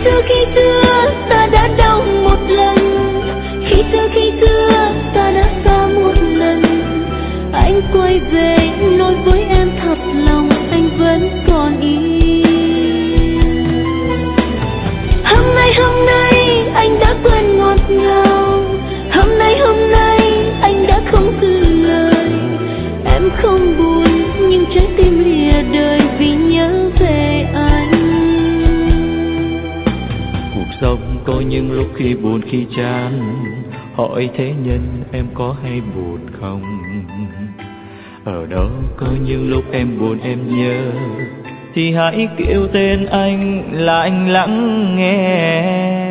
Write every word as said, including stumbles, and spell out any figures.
xưa khi xưa ta đã đau một lần, khi xưa khi xưa ta đã xa một lần. Anh quay về nói với em thật lòng anh vẫn còn yêu. Hôm nay hôm nay anh đã quên ngọt ngào, hôm nay hôm nay anh đã không giữ lời. Em không buồn nhưng trái tim lìa đời vì nhớ về anh. Cuộc sống có những lúc khi buồn khi chán, hỏi thế nhân em có hay buồn không? Ở đó có những lúc em buồn em nhớ, thì hãy kêu tên anh là anh lắng nghe.